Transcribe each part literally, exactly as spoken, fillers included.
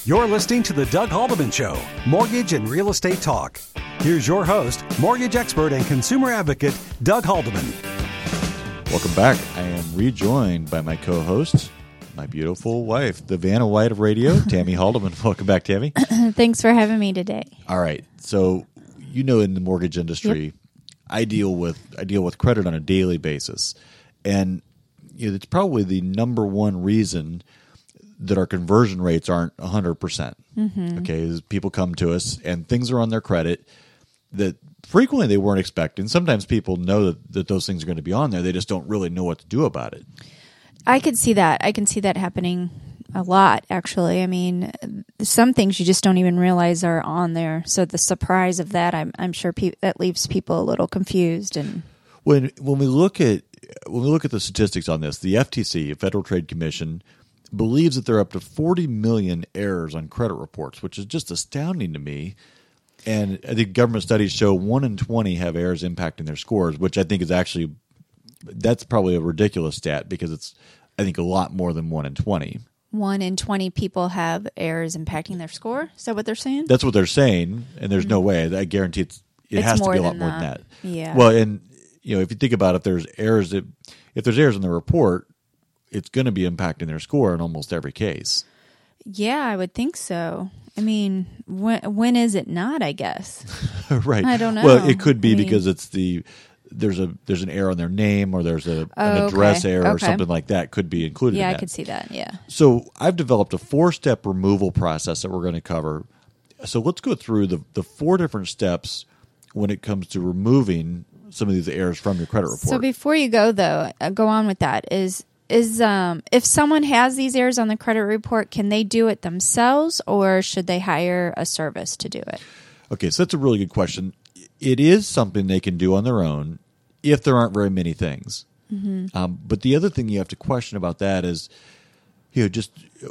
You're listening to The Doug Haldeman Show, Mortgage and Real Estate Talk. Here's your host, mortgage expert and consumer advocate, Doug Haldeman. Welcome back. I am rejoined by my co-host, my beautiful wife, the Vanna White of radio, Tammy Haldeman. Welcome back, Tammy. Thanks for having me today. All right. So, you know, in the mortgage industry, yep. I deal with I deal with credit on a daily basis, and you know, it's probably the number one reason that our conversion rates aren't one hundred percent. Mm-hmm. Okay, is people come to us and things are on their credit that frequently they weren't expecting. Sometimes people know that, that those things are going to be on there. They just don't really know what to do about it. I could see that. I can see that happening a lot, actually. I mean, some things you just don't even realize are on there. So the surprise of that, I'm I'm sure pe- that leaves people a little confused. And when when we look at when we look at the statistics on this, the F T C, Federal Trade Commission, believes that there are up to forty million errors on credit reports, which is just astounding to me. And I think government studies show one in twenty have errors impacting their scores, which I think is actually, that's probably a ridiculous stat because it's, I think, a lot more than one in twenty. One in twenty people have errors impacting their score? Is that what they're saying? That's what they're saying, and there's mm-hmm. no way. I guarantee it's, it it's has to be a lot than more that. than that. Yeah. Well, and you know, if you think about it, if there's errors, that, if there's errors in the report, it's going to be impacting their score in almost every case. Yeah, I would think so. I mean, when when is it not, I guess? Right. I don't know. Well, it could be I mean, because it's the there's a there's an error on their name or there's a, oh, an address okay. error or okay. something like that could be included Yeah, in I that. could see that, yeah. So I've developed a four-step removal process that we're going to cover. So let's go through the, the four different steps when it comes to removing some of these errors from your credit report. So before you go, though, uh, go on with that, is... Is um if someone has these errors on the credit report, can they do it themselves or should they hire a service to do it? Okay, so that's a really good question. It is something they can do on their own if there aren't very many things. Mm-hmm. Um, but the other thing you have to question about that is, you know, just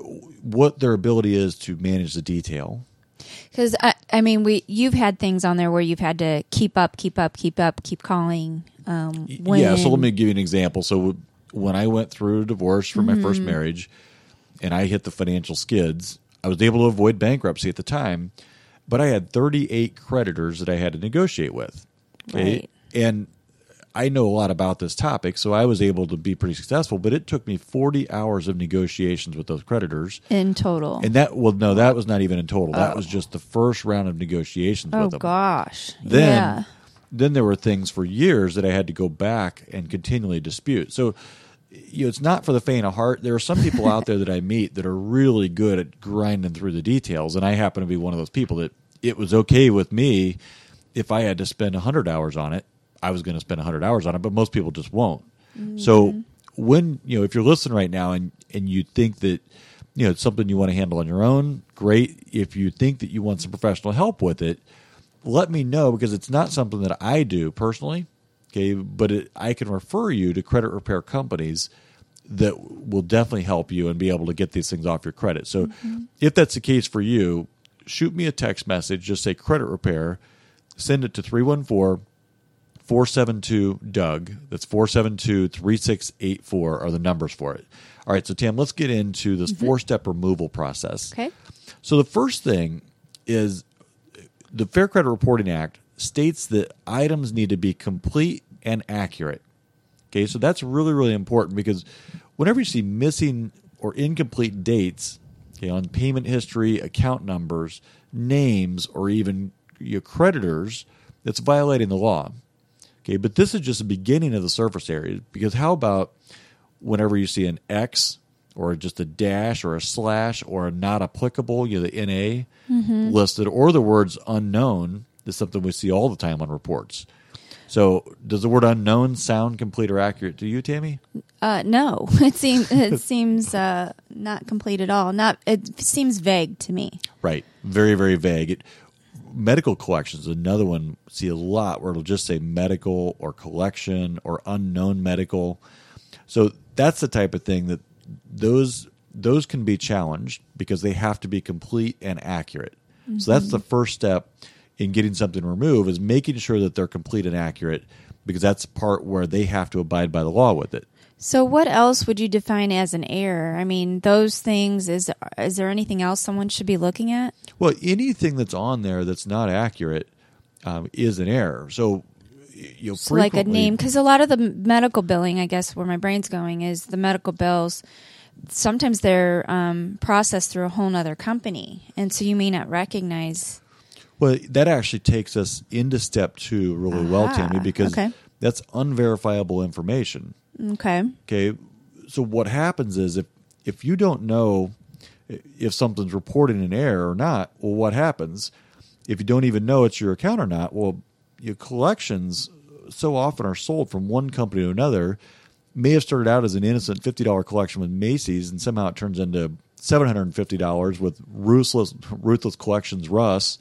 what their ability is to manage the detail. Because I, I mean, we you've had things on there where you've had to keep up, keep up, keep up, keep calling. Um, when... Yeah, so let me give you an example. So when I went through a divorce from my mm-hmm. first marriage and I hit the financial skids, I was able to avoid bankruptcy at the time, but I had thirty-eight creditors that I had to negotiate with. Okay? Right. And I know a lot about this topic, so I was able to be pretty successful, but it took me forty hours of negotiations with those creditors. In total. And that, well, no, that was not even in total. Oh. That was just the first round of negotiations oh, with them. Oh, gosh. Then, yeah. then there were things for years that I had to go back and continually dispute. So, you know, it's not for the faint of heart. There are some people out there that I meet that are really good at grinding through the details, and I happen to be one of those people that it was okay with me if I had to spend one hundred hours on it. I was going to spend one hundred hours on it, but most people just won't. Mm-hmm. So when, you know, if you're listening right now and, and you think that, you know, it's something you want to handle on your own, great. If you think that you want some professional help with it, let me know, because it's not something that I do personally. Okay, but it, I can refer you to credit repair companies that will definitely help you and be able to get these things off your credit. So mm-hmm. if that's the case for you, shoot me a text message. Just say credit repair. Send it to three one four, four seven two, D O U G. That's four seven two, three six eight four are the numbers for it. All right, so Tam, let's get into this mm-hmm. four-step removal process. Okay. So the first thing is the Fair Credit Reporting Act states that items need to be complete and accurate. Okay, so that's really, really important, because whenever you see missing or incomplete dates, okay, on payment history, account numbers, names, or even your creditors, that's violating the law. Okay, but this is just the beginning of the surface area, because how about whenever you see an X or just a dash or a slash or a not applicable, you know, the N A mm-hmm. listed, or the words unknown, is something we see all the time on reports. So does the word unknown sound complete or accurate to you, Tammy? Uh, no, it seems it seems uh, not complete at all. Not it seems vague to me. Right, very very vague. It, medical collections is another one. See a lot where it'll just say medical or collection or unknown medical. So that's the type of thing that those those can be challenged, because they have to be complete and accurate. Mm-hmm. So that's the first step in getting something removed, is making sure that they're complete and accurate, because that's the part where they have to abide by the law with it. So what else would you define as an error? I mean, those things, is is there anything else someone should be looking at? Well, anything that's on there that's not accurate um, is an error. So, you know, So like a name, because a lot of the medical billing, I guess where my brain's going is the medical bills, sometimes they're um, processed through a whole nother company. And so you may not recognize. Well, that actually takes us into step two really well, Aha, Tammy, because okay. that's unverifiable information. Okay. Okay. So what happens is if, if you don't know if something's reporting an error or not, well, what happens? If you don't even know it's your account or not, well, your collections so often are sold from one company to another. May have started out as an innocent fifty dollars collection with Macy's, and somehow it turns into seven hundred fifty dollars with Ruthless Ruthless Collections Russ,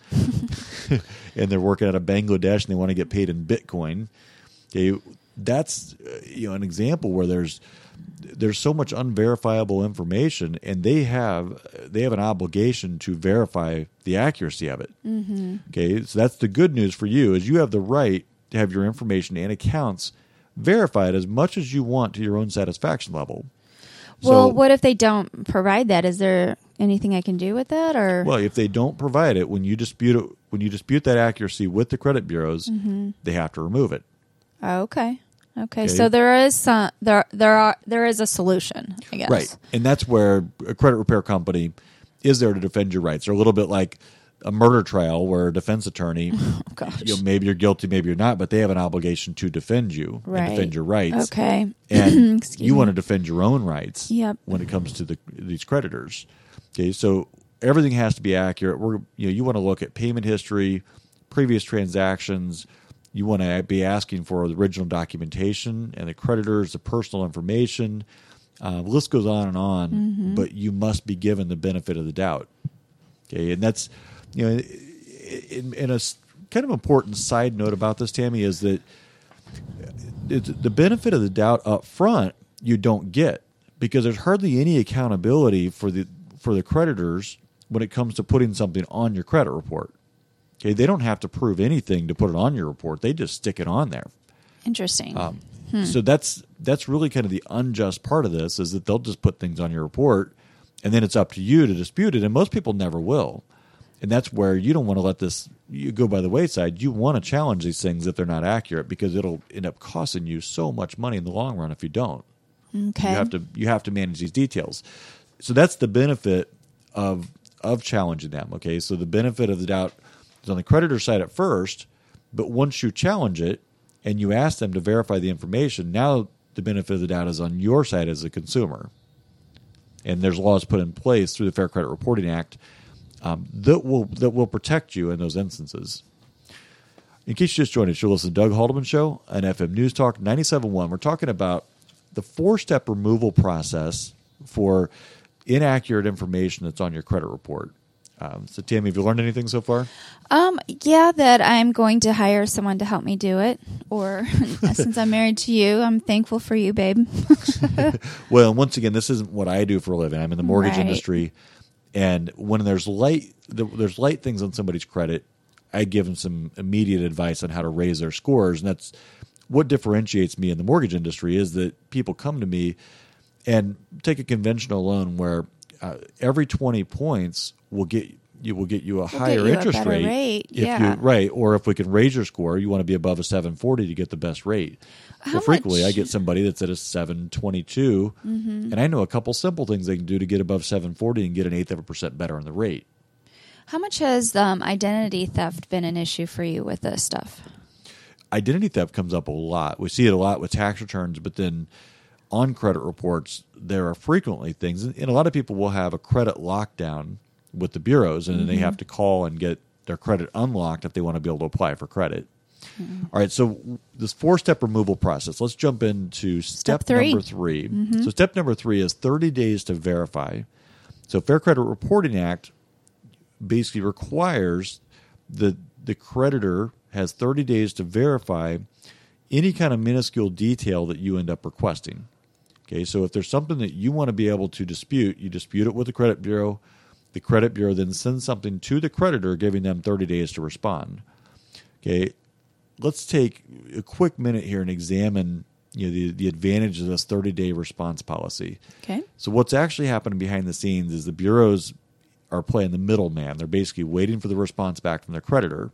and they're working out of Bangladesh and they want to get paid in Bitcoin. Okay, that's you know an example where there's there's so much unverifiable information, and they have they have an obligation to verify the accuracy of it. Mm-hmm. Okay, so that's the good news for you is you have the right to have your information and accounts verified as much as you want to your own satisfaction level. Well, So- what if they don't provide that? Is there anything I can do with that? Or Well, if they don't provide it, when you dispute it, when you dispute that accuracy with the credit bureaus, Mm-hmm. they have to remove it. Oh, okay. okay, Okay. So there is some there there are there is a solution, I guess. Right. And that's where a credit repair company is there to defend your rights. They're a little bit like a murder trial where a defense attorney, Oh, gosh. you know, maybe you're guilty, maybe you're not, but they have an obligation to defend you Right. and defend your rights. Okay. And Excuse you me. want to defend your own rights Yep. when it comes to the these creditors. Okay, so everything has to be accurate. We're you know you want to look at payment history, previous transactions. You want to be asking for the original documentation and the creditors, the personal information. Uh, the list goes on and on, Mm-hmm. but you must be given the benefit of the doubt. Okay, and that's you know, in, in a s- kind of important side note about this, Tammy, is that it's, the benefit of the doubt up front you don't get because there's hardly any accountability for the for the creditors when it comes to putting something on your credit report. Okay, they don't have to prove anything to put it on your report; they just stick it on there. Interesting. Um, So that's that's really kind of the unjust part of this is that they'll just put things on your report, and then it's up to you to dispute it. And most people never will, and that's where you don't want to let this you go by the wayside. You want to challenge these things if they're not accurate because it'll end up costing you so much money in the long run if you don't. okay. You have to you have to manage these details. So that's the benefit of of challenging them. Okay, so the benefit of the doubt is on the creditor side at first, but once you challenge it and you ask them to verify the information, now the benefit of the doubt is on your side as a consumer. And there's laws put in place through the Fair Credit Reporting Act um, that will that will protect you in those instances. In case you just joined us, you're listening to Doug Haldeman Show on F M News Talk ninety-seven point one. We're talking about the four-step removal process for inaccurate information that's on your credit report. Um, so, Tammy, have you learned anything so far? Um, yeah, that I'm going to hire someone to help me do it. Or since I'm married to you, I'm thankful for you, babe. Well, once again, this isn't what I do for a living. I'm in the mortgage Right. industry, and when there's light, there's light things on somebody's credit, I give them some immediate advice on how to raise their scores, and that's what differentiates me in the mortgage industry. Is that people come to me and take a conventional loan where uh, every twenty points will get you will get you a get higher you a interest better rate. rate, If yeah. you right, or if we can raise your score, you want to be above a seven forty to get the best rate. How well, frequently, much- I get somebody that's at a seven twenty-two, Mm-hmm. and I know a couple simple things they can do to get above seven forty and get an eighth of a percent better on the rate. How much has um, identity theft been an issue for you with this stuff? Identity theft comes up a lot. We see it a lot with tax returns, but then on credit reports, there are frequently things, and a lot of people will have a credit lockdown with the bureaus, and then they have to call and get their credit unlocked if they want to be able to apply for credit. All right, so this four-step removal process, let's jump into step, Step three. number three. So step number three is thirty days to verify. So Fair Credit Reporting Act basically requires that the creditor has thirty days to verify any kind of minuscule detail that you end up requesting. Okay, so if there's something that you want to be able to dispute, you dispute it with the credit bureau. The credit bureau then sends something to the creditor, giving them thirty days to respond. Okay, let's take a quick minute here and examine you know, the, the advantage of this thirty-day response policy. Okay. So what's actually happening behind the scenes is the bureaus are playing the middleman. They're basically waiting for the response back from their creditor.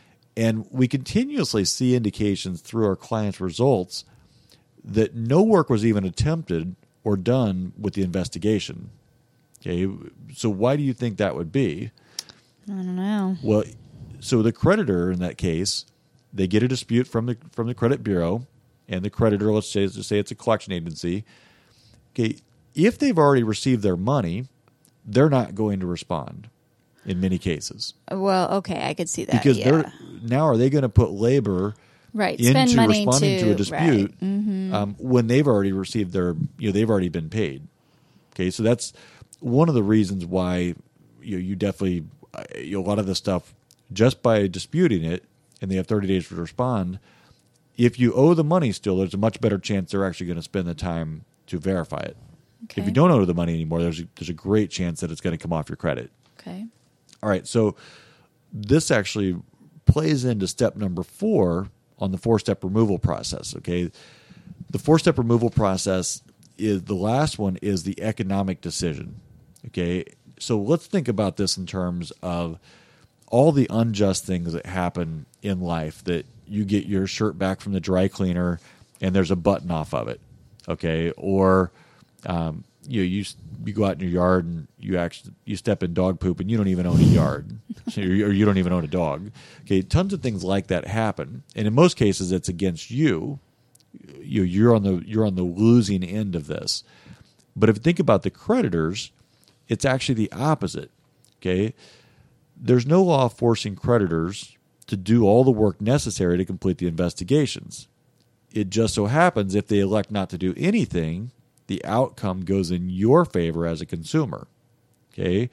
And we continuously see indications through our clients' results that no work was even attempted or done with the investigation. Okay, so why do you think that would be? I don't know. Well, so the creditor in that case, they get a dispute from the from the credit bureau, and the creditor, let's say, let's say it's a collection agency. Okay, if they've already received their money, they're not going to respond in many cases. Well, okay, I could see that. Because yeah. they're now are they going to put labor right into spend money responding to, to a dispute right. mm-hmm. um, when they've already received their, you know, they've already been paid. Okay, so that's one of the reasons why you know, you definitely you know, a lot of the stuff just by disputing it, and they have thirty days to respond. If you owe the money still, there's a much better chance they're actually going to spend the time to verify it. Okay. If you don't owe the money anymore, there's a, there's a great chance that it's going to come off your credit. Okay. All right, so this actually plays into step number four on the four-step removal process, okay? The four-step removal process is the last one is the economic decision, okay? So let's think about this in terms of all the unjust things that happen in life, that you get your shirt back from the dry cleaner and there's a button off of it, okay? Or um, you know, you you go out in your yard and you actually you step in dog poop and you don't even own a yard, so you, or you don't even own a dog. Okay, tons of things like that happen, and in most cases, it's against you. You you're on the you're on the losing end of this. But if you think about the creditors, it's actually the opposite. Okay, there's no law forcing creditors to do all the work necessary to complete the investigations. It just so happens if they elect not to do anything, the outcome goes in your favor as a consumer. Okay?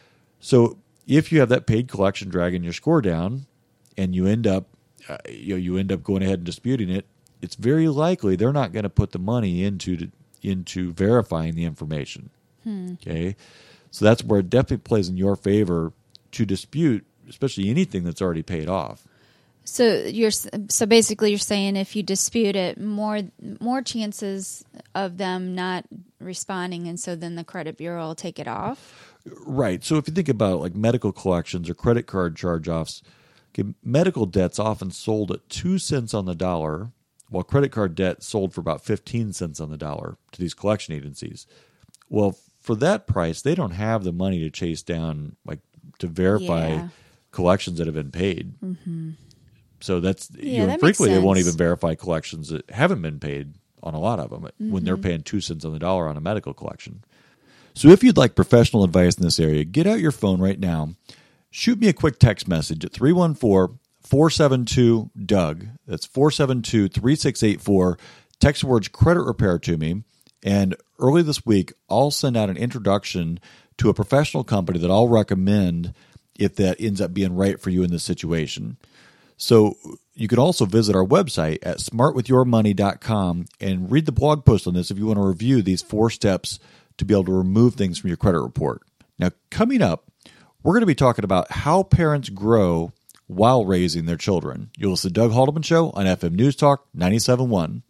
So if you have that paid collection dragging your score down and you end up uh, you know, you end up going ahead and disputing it, it's very likely they're not going to put the money into into verifying the information. Hmm. Okay? So that's where it definitely plays in your favor to dispute, especially anything that's already paid off. So you're so basically you're saying if you dispute it, more more chances of them not responding, and so then the credit bureau will take it off. Right. So if you think about like medical collections or credit card charge-offs, okay, medical debt's often sold at two cents on the dollar, while credit card debt sold for about fifteen cents on the dollar to these collection agencies. Well, for that price, they don't have the money to chase down, like to verify yeah. collections that have been paid. Mm-hmm. So that's yeah, you know, that frequently makes they won't sense. even verify collections that haven't been paid on a lot of them mm-hmm. when they're paying two cents on the dollar on a medical collection. So if you'd like professional advice in this area, get out your phone right now. Shoot me a quick text message at three one four, four seven two, D O U G. That's four seven two, three six eight four. Text the words credit repair to me. And early this week, I'll send out an introduction to a professional company that I'll recommend if that ends up being right for you in this situation. So you can also visit our website at smart with your money dot com and read the blog post on this if you want to review these four steps to be able to remove things from your credit report. Now, coming up, we're going to be talking about how parents grow while raising their children. You'll listen to Doug Haldeman Show on F M News Talk ninety-seven point one.